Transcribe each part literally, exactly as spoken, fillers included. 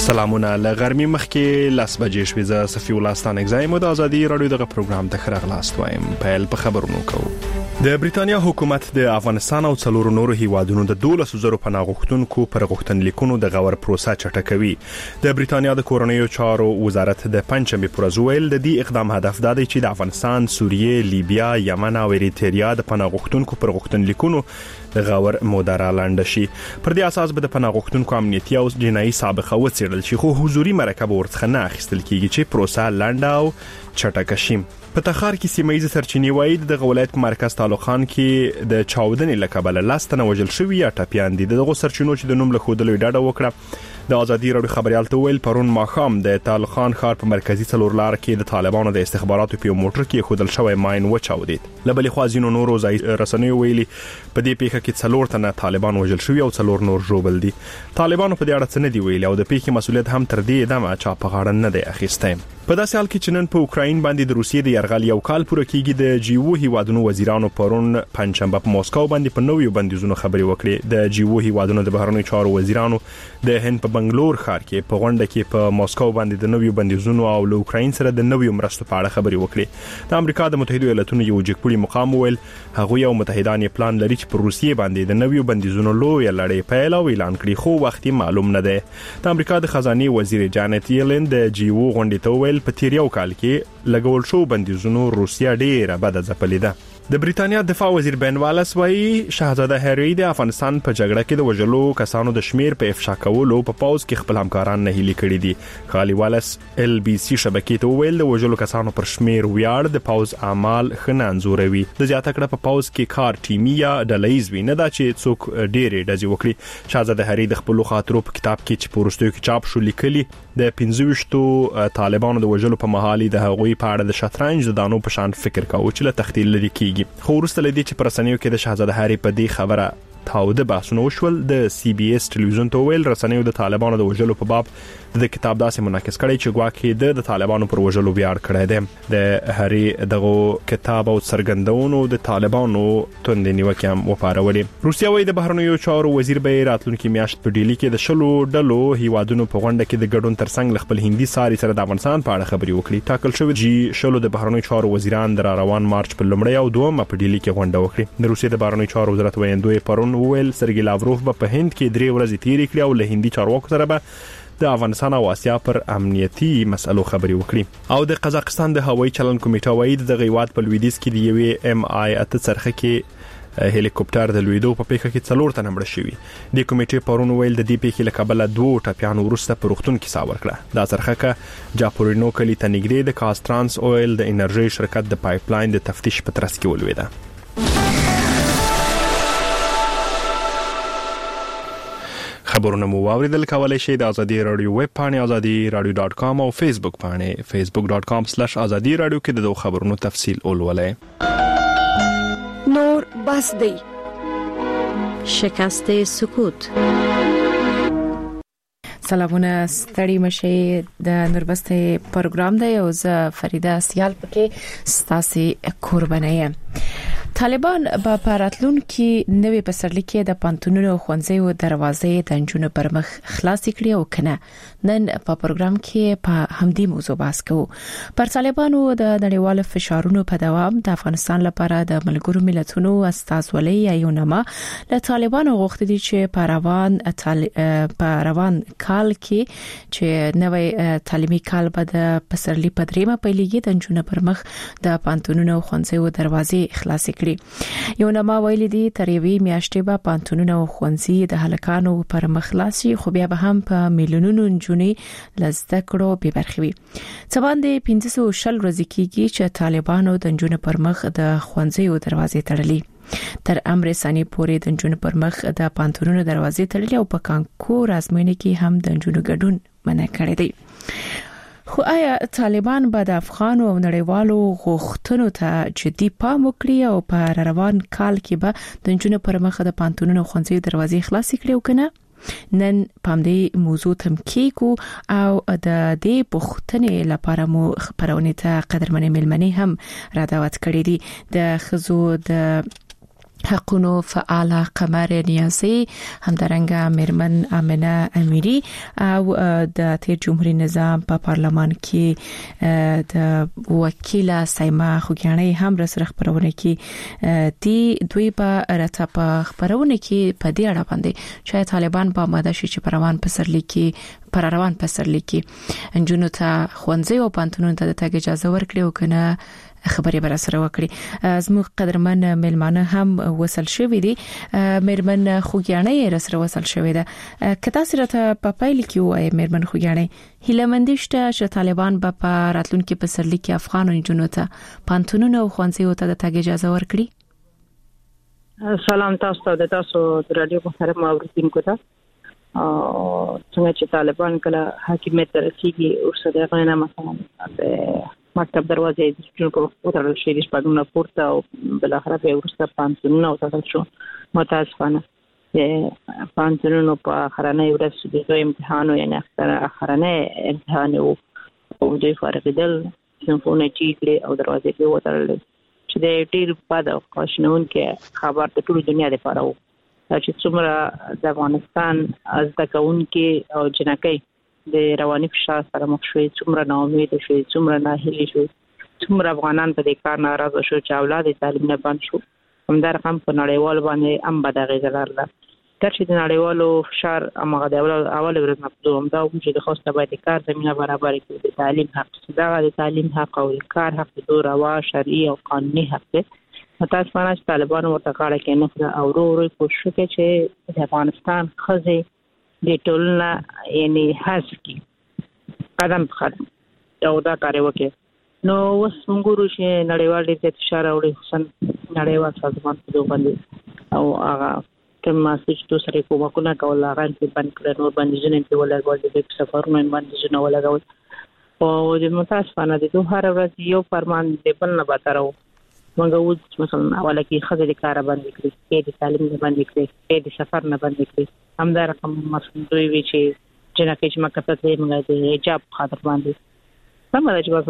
سلامونه لغرمي مخکې لاس بجې شوې ز صفي ولستان اگزایم د ازادي رادیو دغه پروګرام ته خرغلاست وایم په په خبرونو کوو. د بریټانیا حکومت د افغانستان او څلورو نورو هیوادونو د دولس زره پناه غوښتونکو پر غوښتنلیکونو د غور پروسه چټکوي. د بریټانیا د کورنیو چارو وزارت د پنځمې پر ورځ د دې اقدام هدف دا دی چې د افغانستان، سوریه، لیبیا، یمن او اریتریا د پناه غوښتونکو پر غوښتنلیکونو د غور مودره لاندې شي. پر دې اساس به د پناه غوښتونکو امنیتي او جنایي سابقه وڅېړل شي، خو حضوري مرکه ورڅخه نه اخیستل کیږي چې پروسه لاندې او چټکه شي. په تخار کې سیمایي سرچینې وایي د ولایت مرکز تعلق خان کې د چاودنې لکبل لاستنه وجل شوی یا ټپيان دي. دغه سرچینو چې د نوم له خودلو ډاډه وکړه. د ازادي رادیو خبريال ته ویل پرون ماخام د تعلق خان ښار په مرکزی څلور لار کې د طالبانو د استخباراتو په موټر کې خودل شوی ماين وچاودید. لبلې خوازینو نورو ځای رسنیو ویلي په دې پیښه کې څلور تنه طالبان وجل شوی او څلور نور ژوبل دي. طالبانو په دې اړه څه نه دی ویلي او د پیښې مسؤلیت هم تر دې دمه چا په غاړه نه دی اخیسته. په داسې حال کې چې نن په اوکراین باندې د روسیې د یرغل یو کال پوره کیږي، د جیو هیوادونو وزیرانو پرون پنځشنبه په موسکو باندې په نویو بندیزونو خبري وکړي. د جیو هیوادونو د بهرنیو چارو وزیرانو د هند په بنگلور ښار کې په غونډه کې په موسکو باندې د نویو بندیزونو او له اوکراین سره د نویو مرستو په اړه خبري وکړي. د امریکا د متحده ایالاتونو یو جګپوړي مقام ویل هغه یو متحدان پلان لري چې په روسیې باندې د نویو بندیزونو لوی لړۍ پیل او اعلان کړي، خو وخت معلوم نه دی. د امریکا د خزانه وزیر جانت یلن د جیو غونډې ته ویل په تیر یو کال کې لګول شو بندیزونو روسیا ډیره بد ځپلې ده. د بریټانیا دفاع وزیر بن والاس وایي شاهزاده هری د افغانستان په جګړه کې د وژلو کسانو د شمیر په افشا کولو په پاوز کې خپل همکاران نه هلي کړي دي. خالي والاس ال بي سي شبکې ته ویل د وژلو کسانو پر شمیر ویاړ د پاوز اعمال خنه انزوروي. د زیاته کړه په پاوز کې کار ټیمي یا ډلهیز وي، نه دا چې څوک ډېرې ډزې وکړي. شاهزاده هری د خپل خاطرو په کتاب کې چې پورستو کې چاپ شو لیکلي د پنځه ویشت طالبانو د وژلو په محالي د هغوی په اړه د شطرنج د دانو په شان فکر کاوه چې له تخیل لري کیږي. خو ورسته لدی چې پر رسنیو کې د شاهزاده هری په دې خبره تاوده بحثونه وشول. د سی بي اس ټلویزیون ته ویل رسنیو د طالبانو د وژلو په باب د کتاب داسې منعکس کړي چې ګواکې د د طالبانو پر وژلو ویاړ کړی دی. د هری دغه کتاب او څرګندونو د طالبانو توند نیوکه هم وپارولې. روسیا وایي د بهرنیو چارو وزیر به راتلونکي میاشت په ډیلی کې د شلو ډلو هیوادونو په غونډه کې د ګډون ترڅنګ خپل هندي ساري سره د افغانستان په اړه خبري وکړي. ټاکل شوی جی شلو د بهرنیو چارو وزیران د روان مارچ په لومړی او دوم په ډیلی کې غونډه وکړي. د روسیې د بهرنیو چارو وزارت ویاندوی پرون ویل سرګی لاوروف به په هند کې درې ورځې تیرې کړې او له هندي چارواکو سره به د افغانستان او آسیا پر امنیتي مسلو خبري وکړي. او د قزاقستان د هوایي چلن کمیټه وایي د غیوات په لویدیځ کې د یوې ام آی اته څرخه کې هلیکوپټر د لویدو په پیښه کې څلور تنه مړه شوي. د کمیټې پرون ویل د دې پیښې له کبله دوه ټپيان ورسته په روغتون کې ساور کړه. دا څرخه کې جاپورینو کلی ته نږدې د کاسترانس اویل د انرژي شرکت د پایپ لاین د تفتیش په ترڅ کې ولویده. خبرونه مو واوریدل، کولای شئ د ازادي رادیو ویب پاڼه ازادي رادیو ډاټ کام او فیسبوک پاڼه فیسبوک ډاټ کام سلیش ازادي رادیو کې د دوه خبرونو تفصیل ولولئ. نور بس دی شکست سکوت. سلامونه ستړي مشه د نوربسته پروګرام دی او زه فریده سیال پکې ستاسو قربانه یم. طالبان په پراتلون کې نوې پسرلي کې د پانتونونو خوندزیو دروازې د انجونو پر مخ خلاص کړي او کنه. نن په پروګرام کې په همدې موضوع بحث کوو. پر طالبانو د نړیوال فشارونو په دوام د افغانستان لپاره د ملګرو ملتونو استازولۍ ایونما له طالبانو غوښتي دي چې په روان په روان کال کې چې نوې تعلیمي کال به د پسرلي په دریمه پیلېږي د انجونو پر مخ د پانتونونو خوندزیو دروازې خلاص کړي. یو نما ویل دي تر یوې میاشتې به پانتونونه او خوندزي د هلکانو پر مخ خلاصي، خو بیا به هم په میلیونونو نجونې لزده کړو به برخوي. څه باندې پنځه سوه شل ورځې کېږي چې طالبانو د نجونو پر مخ د خوندزیو دروازې تړلې. تر امر ثاني پورې د نجونو پر مخ د پانتونونو دروازې تړلې او په کانکور ازموینه کې هم د نجونو ګډون منع کړی دی. خو آیا طالبان به د افغانو او نړیوالو غوښتنو ته جدي پام وکړي او په روان کال کې به د نجونو پر مخ د پانتونونو خوندزي دروازې خلاص کړي او کنه؟ نن پام دې موضوع تم کېکو او د دې پوښتنې لپاره مو خبرونه ته قدرمنې ملمنې هم را دعوت کړې دي. د خزو د حقونو فعال قمر نیازی همدارنګه میرمن امنه امیری او د تیر جمهوریت نظام په پارلمان کې د وکیل سایما خوګیانې هم رسره خبرونه کې دی دوی په راته په خبرونه کې په دې اړه باندې چې طالبان په ماده شي چې پروان پسرلی کې پر روان پسرلی کې انجونو ته خوندزي او پانتونو ته د تګ اجازه ورکړي او کنه خبرې بر سره وکړي. زموږ قدرمن ملمانه هم وصل شوې دي. میرمن خوګیانې رسره وصل شوې ده. کته سره ته په پایل کې وای میرمن خوګیانې هیلمندشته چې طالبان په راتلونکو پسرلی کې افغان جنونو ته پانتونونه او خوانسي او ته د تګ اجازه ورکړي. سلام تاسو ته، تاسو د رادیو محترم اوریدونکو ته. او څنګه چې طالبان کله حاکمیت رسیږي او سره غوښنه مثلا د مکتب دروازې د جنوب په وترل شي د شپږم پورته او بل اخر به ورسته پانتونونه او تاسو شو متاسفانه د پانتونونو په اخرنه ورځ د دوی امتحان او یعنی اخرنه امتحان او د فارغیدل څنګه چې او دروازې په وترل چې د ټیر په د قاشنون کې خبر د ټول دنیا لپاره و چې څومره د افغانستان از تکون کې او جنکۍ د رواني فشار سره مخ شوي، څومره ناامید شوي، څومره ناهیلي شوي، څومره افغانان په دې کار ناراضه شو چې اولاد تعلیم نه بند شو. همدا رقم په نړیوال باندې هم بد اغیزه لرله. تر چې د نړیوالو فشار هغه د اول اول ورځ نه په همدا چې د خوسته باید کار زمينه برابر کړي، د تعلیم حق، دا د تعلیم حق او کار حق د روا شرعي او قانوني حق دی. متاسفانه چې طالبان ورته کاړه کې نه او ورو ورو کوشش کوي چې د افغانستان خزي د ټولنه یعنی حسکی قدم قدم او دا کار وکړي. نو اوس موږ ورو چې نړیوال د فشار او حسن نړیوال سازمان په دوه باندې او هغه کوم مسج تو سره کومه کول هغه په باندې کړه نور باندې جنې په ولګول د سفرونو باندې جنو ولګول او د متاسفانه د دوه هر ورځ یو فرمان د بل نه باترو موږ وځ مثلا اوله کې خزه د کار باندې کړی، کې د تعلیم باندې کړی، کې د سفر نه باندې کړی. همدا رقم مثلا دوی وی چې جنکه چې مکه ته موږ د حجاب خاطر باندې سم د چې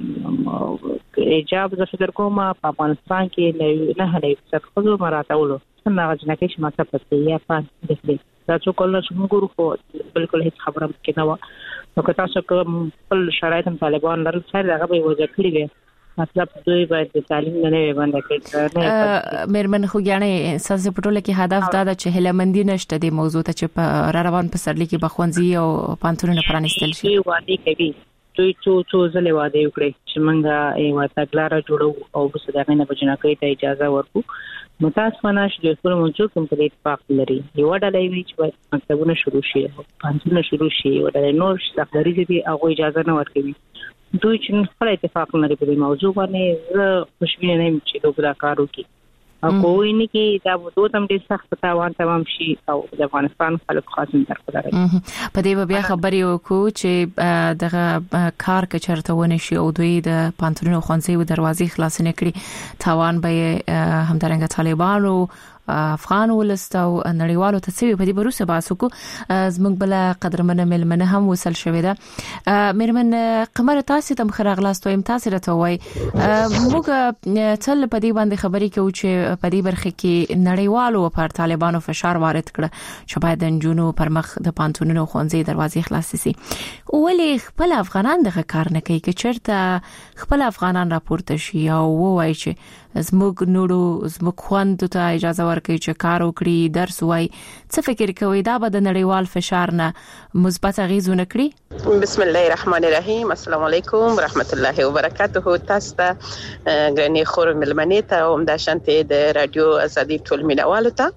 مثلا حجاب د فکر کومه په افغانستان کې نه هلي څه خو مراتولو څنګه جنکه چې مکه ته یا پاس دې دا څو کله چې موږ ورو بالکل هیڅ خبره کې نه و. نو که تاسو کوم خپل شرایط طالبان لرل سره هغه به وځي کړی مطلب دوی باید د تعلیم نه باندې کړي. میرمن خوګیانې ساز په ټوله کې هدف دا د هیلمندي نشته د موضوع ته چې په را روان پسرلی کې بخونځي او پانتونونه پرانستل شي. وادي کوي دوی څو څو ځله وعده وکړي چې موږ یو تګلاره جوړو او بس دا نه بجنه کوي ته اجازه ورکو. متاسفانه چې د ټول موضوع کوم په اتفاق لري یو ډلې وی چې مکتبونه شروع شي پانتونه شروع شي او د نور شخصي دي هغه اجازه نه ورکوي. دوی چې خپل اتفاق لري په موضوع باندې زه خوشبینه نه یم چې دوی دا کار وکړي. او کوی نه کې دا وو تم دې سخت تاوان تمام شي او د افغانستان خلک خاصم درکړي. په دې بیا خبرې وکړو چې دغه کار کې چرته ونه شي او دوی د پانتونو خوانسي او دروازې خلاص نه کړي تاوان به همدارنګه طالبانو افغان ولستاو نړیوالو ته څه په دې بروسه باسو کو زموږ بل قدرمنه ملمنه هم وصل شوې ده. میرمن قمر تاسو ته مخراغلاستو ام تاسو راته وای موږ تل په دې باندې خبرې کوو چې په دې برخه کې نړیوالو پر طالبانو فشار وارد کړ چې باید انجونو پر مخ د پانتونونو خوانځي دروازې خلاص شي. ولې خپل افغانان دغه کار نه کوي چې چرته خپل افغانان راپورته شي او وای چې زموږ نورو زموږ خوند ته اجازه ورکړي چې کار وکړي درس وای. څه فکر کوي دا به د نړیوال فشار نه مثبت اغیزونه کړي؟ بسم الله الرحمن الرحیم. السلام علیکم ورحمت الله وبرکاته. تاسو ته غنی خور ملمنې ته هم د شانته د رادیو ازادي ټول مینوالو ته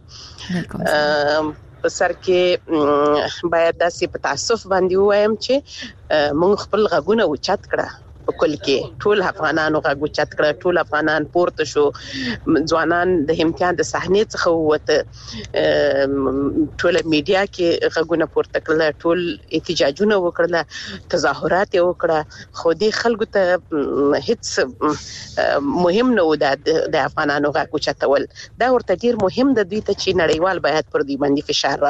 په سر کې باید داسې په تاسف باندې وایم چې موږ خپل غږونه اوچت کړه په کل کې ټول افغانانو غږ اوچت کړه، ټول افغانان پورته شو، ځوانان د امتحان د صحنې څخه ووته، ټول میډیا کې غږونه پورته کړل، ټول احتجاجونه وکړل، تظاهرات وکړه. خو دې خلکو ته هیڅ مهم نه و د افغانانو غږ اوچتول. دا ورته ډیر مهم د دوی ته چې نړیوال باید پر دوی باندې فشار راوړي.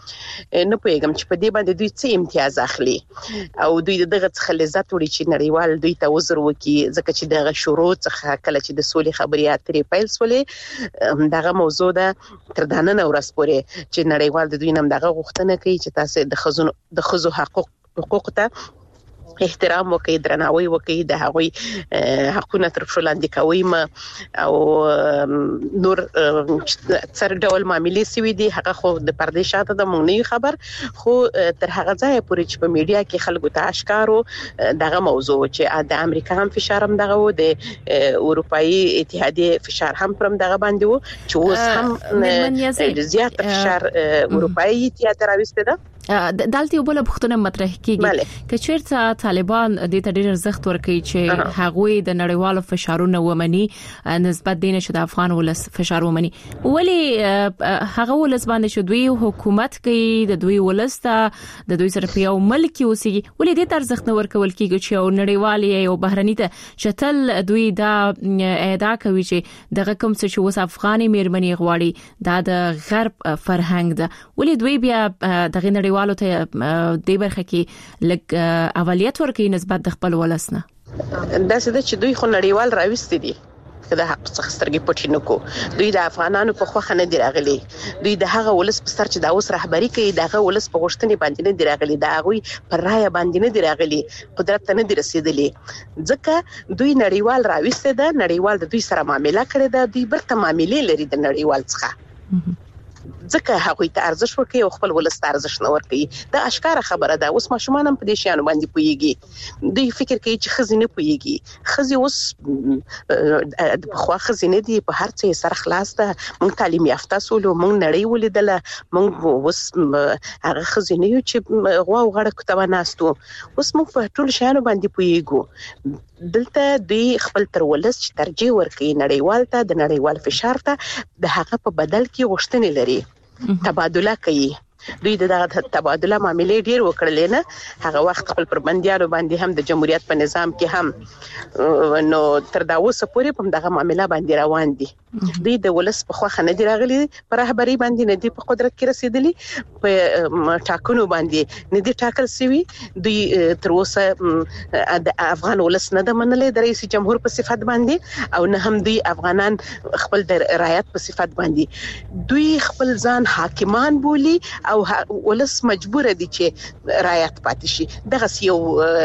نه پوهیږم چې په دې باندې دوی څه امتیاز اخلي او دوی دغه څخه لذت وړي چې نړیوال دوی ته وزر وکي ځکه چې دغه شروع څخه کله چې د سولې خبرې اترې پیل سولې دغه موضوع ده تر دانه ورځ پورې چې نړیوال د دوی نم دغه غوښتنه کوي چې تاسو د خزو د خزو حقوق حقوق ته احترام وکړي درناوی وکړي د هغوی حقونه تر څو لاندې کوي ما او نور څر ډول معاملې سوي دي هغه خو د پردې شاته د مونږ نه خبر خو تر هغه ځای پورې چې په میډیا کې خلکو ته اشکارو دغه موضوع چې د امریکا هم فشار هم دغه و د اروپאי اتحادیه فشار هم پرم دغه باندې و چې اوس هم زیات فشار اروپאי اتحادیه راوسته ده دالته یو بل پښتنه مطرح کیږي چې چیرته طالبان د دې ډېر ارزښت ورکوي چې هغوی د نړیوالو فشارونو ومني نسبت دینه چې د افغان ولس فشار ومني ولی هغه ولس باندې چې دوی حکومت کوي د دوی ولس ته د دوی سره په یو ملک اوسېږي ولی دې ارزښت نه ورکول کیږي چې یو نړیوال یو بهرني ته شتل دوی دا ادا کوي چې دغه کوم څه چې وس افغاني میرمنې غواړي دا د غرب فرهنګ ده ولی دوی بیا دغه والو ته د برخه کې لګ اولیت ورکې نسبت د خپل ولسنه دا څه چې دوی خو نړیوال راوستي دي کله حق څخه سترګې پټې نکو دوی د افغانانو په خوخه نه دی راغلي دوی د هغه ولس په سر چې دا اوس رهبری کوي دغه ولس په غوښتنې باندې نه دی راغلي دا غوي پر رائے باندې نه دی راغلي قدرت ته نه دی رسیدلی ځکه دوی نړیوال راوستي ده نړیوال د دوی سره معاملې کړې ده دوی برته معاملې لري د نړیوال څخه ځکه هغه ته ارزښت ورکوي او خپل ولس ته ارزښت نه ورکوي دا اشکاره خبره ده اوس ماشومان هم په دې شیانو باندې پويږي دوی فکر کوي چې خزینه پويږي خزي اوس په خوا خزینه دي په هر څه سره خلاص ده مونږ تعلیم یافته سولو مونږ نړۍ ولیدله مونږ اوس هغه خزینه یو چې غوا او غړ کتابه ناستو اوس مونږ په ټول شیانو باندې پويږو دلته دوی خپل تر ولس چې ترجیح ورکوي نړیوال ته د نړیوال فشار ته د هغه په بدل کې غوښتنې لري تبادله کوي دوی دغه تبادله معاملې ډیر وکړلې نه هغه وخت خپل پربندیانو باندې هم د جمهوریت په نظام کې هم نو تر دا اوسه پورې په دغه معاملې باندې روان دي دوی د ولس په خوخه نه دی راغلي پر رهبری باندې نه دی په قدرت کې رسیدلی په ټاکنو باندې نه دی ټاکل سوي دوی تر اوسه د افغان ولس نه د منلې د رئیس جمهور په صفت باندې او نه هم دوی افغانان خپل د رعایت په صفت باندې دوی خپل ځان حاکمان بولی او ولس مجبور دي چې رعایت پاتې شي دغه یو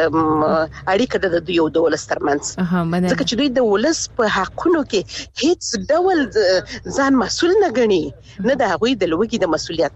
اړیکه د دوی او د ولس ترمنځ ځکه چې دوی د ولس په حقونو کې هیڅ ډول ځان مسؤل نه ګڼي نه د هغوی د لوګي د مسؤلیت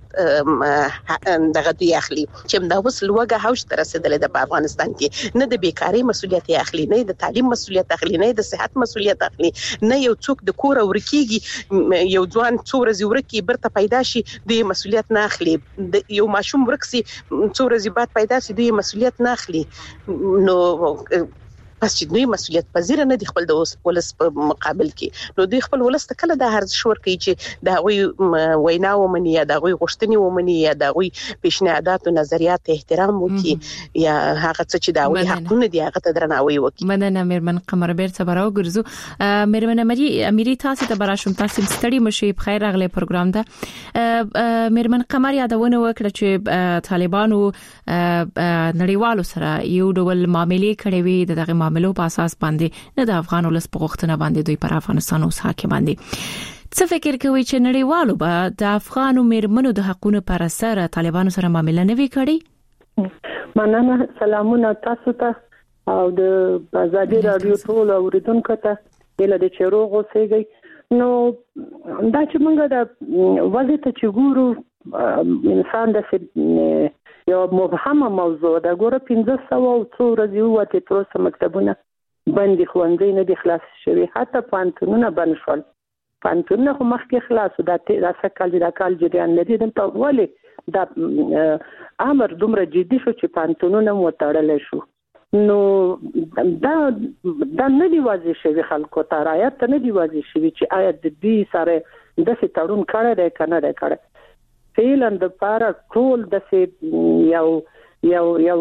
دغه دوی اخلي چې دا اوس لوګه هوش تر رسیدلې د افغانستان کې نه د بیکاری مسؤلیت اخلي نه د تعلیم مسؤلیت اخلي نه د صحت مسؤلیت اخلي نه یو څوک د کور ورکیږي یو ځوان څو ورځې ورکی برته پیدا شي د مسؤلیت نه اخلي د یو ماشوم ورکسي څو ورځې بعد پیدا شي د مسؤلیت نه اخلي نو پس چې دوی مسؤلیت پذیر نه دي خپل د ولس په مقابل کې نو دوی خپل ولس ته کله د ارزښت ورکوي چې د هغوی وینا ومني یا د هغوی غوښتنې ومني یا د هغوی پیشنهادات او نظریات احترام وکړي یا هغه څه چې د هغوی حقونه دي هغه ته درناوی وکړي مننه میرمن قمر بیرته براو ګرځو میرمن اميري تاسو ته براشم تاسو ستړي مشي په خیر اغله پروګرام ده میرمن قمر یادونه وکړه چې طالبانو نړیوالو سره یو ډول معاملې کړې وي دغه معاملو په اساس باندې نه د افغان ولس په غوښتنه باندې دوی پر افغانستان اوس حاکمان دي څه فکر کوي چې نړیوالو به د افغانو میرمنو د حقونو پر سر طالبانو سره معامله نه وی کړي مننه سلامونه تاسو ته او د ازادي رادیو ټول اوریدونکو ته د لږ چروغ اوسېږي نو دا چې موږ د وضعیت چې ګورو انسان د یو مبهمه موضوع دا ګوره پنځه سوه او څو ورځې وته تر اوسه مکتبونه بندي ښوونځي نه دي خلاص شوي حتی پوهنتونونه بند شول پوهنتونونه خو مخکې خلاص دا دا کال دا کال جریان نه دي دلته ولې دا امر دومره جدي شو چې پوهنتونونه وتړل شو نو دا دا نه دی واضح شوی خلکو ته رعایت نه دی واضح شوی چې آیا د دې سره د څه تړون کړی دی کنه دی کړی فعلاً د پاره ټول د یو یو یو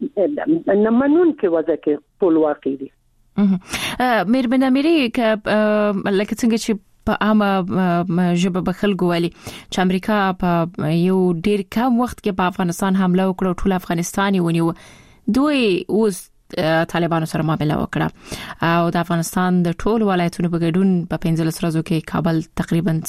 نمنون کې وځه کې ټول واقع دي میرمن اميري ک لکه څنګه چې په عامه ژبه بخل ګولي چې امریکا په یو ډیر کم وخت کې په افغانستان حمله وکړه ټول افغانستان یې ونیو. دوی اوس طالبانو سره مقابله وکړه او د افغانستان د ټول ولایتونو په ګډون په پنځلس ورځو کې کابل تقریبا